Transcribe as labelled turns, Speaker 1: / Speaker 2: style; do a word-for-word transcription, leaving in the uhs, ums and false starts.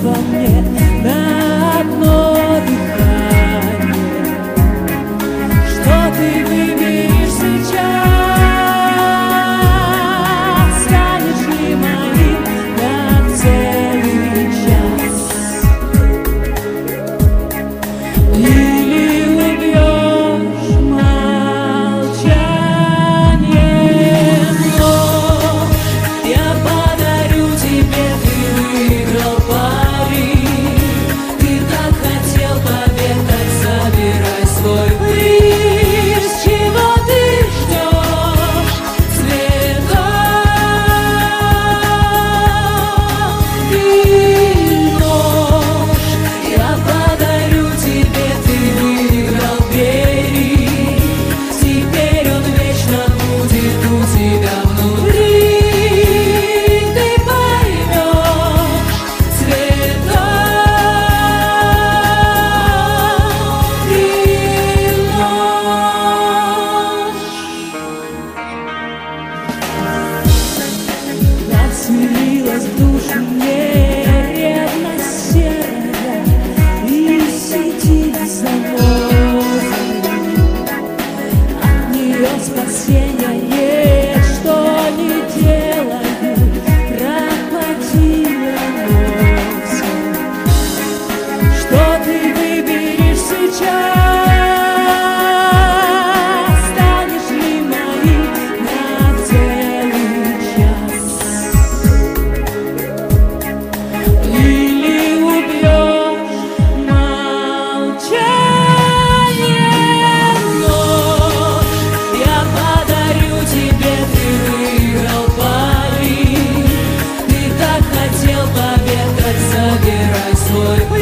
Speaker 1: во мне на одно дыхание. Что ты выберешь сейчас? Станешь ли моим на целый час? Или убьешь молчанием? Но я подарю тебе, ты выиграл пари. Ты так хотел побед, так забирай свой приз. Чего ты ждешь? Цветов и нож. Я подарю тебе, ты выиграл, бери. Теперь он вечно будет у тебя внутри. Ты поймешь цветов и нож. Насмелилась в душу мне ревность серая и сидит за мозгом. От нее спасения нет, что не делаю, пропадила носом. Что ты выберешь сейчас? Станешь ли моим на целый час? Или убьешь молчанием? Но я подарю тебе, ты выиграл пари. Ты так хотел побед, так забирай свой